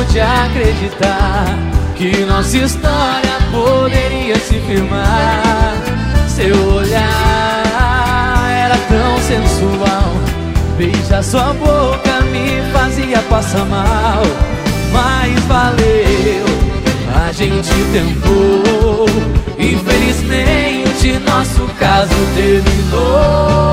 pude acreditar que nossa história poderia se firmar. Seu olhar era tão sensual, beijar sua boca me fazia passar mal. Mas valeu, a gente tentou. Infelizmente nosso caso terminou.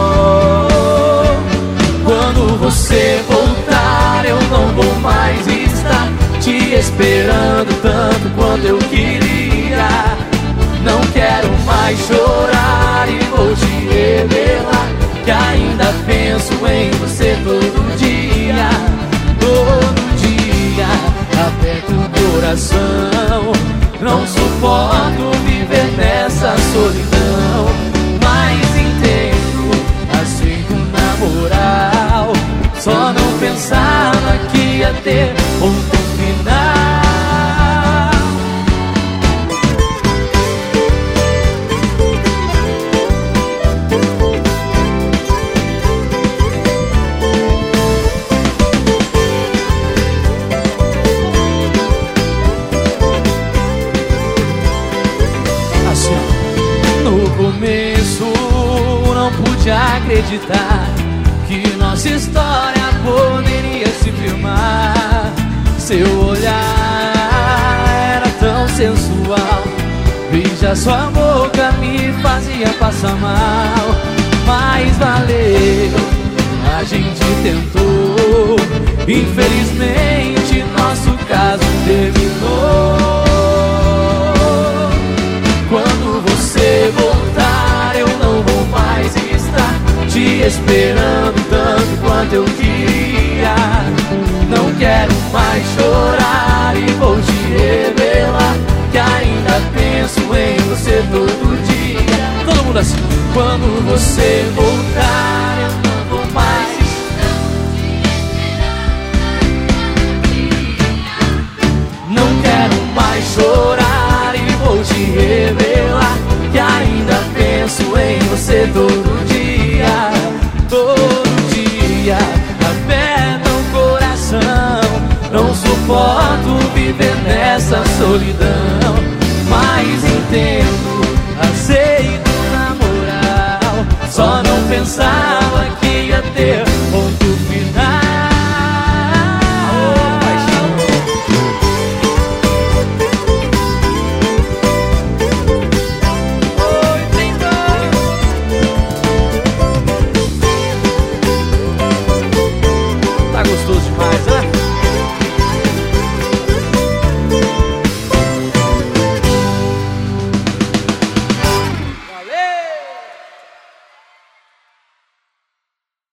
Quando você voltar eu não vou mais estar te esperando tanto quanto eu queria. Não quero mais chorar e vou te revelar que ainda penso em você todo dia. Todo dia aperto o coração, não suporto viver nessa solidão. Mas entendo, aceito na moral, só não pensava que ia ter outro final. No começo não pude acreditar que nossa história poderia se firmar. Seu olhar era tão sensual, beijar sua boca me fazia passar mal. Mas valeu, a gente tentou. Infelizmente nosso caso terminou. Quando você voltar eu não vou mais estar te esperando tanto quanto eu queria. Não quero mais chorar e vou te revelar que ainda penso em você todo dia. Todo mundo assim. Quando você voltar eu não vou mais não quero mais chorar e vou te revelar que ainda penso em você todo dia. Todo dia aperta o coração, não suporto viver nessa solidão. Mas entendo, aceito na moral, só não pensar